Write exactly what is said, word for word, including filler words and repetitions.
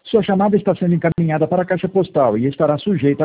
Sua chamada está sendo encaminhada para a caixa postal e estará sujeita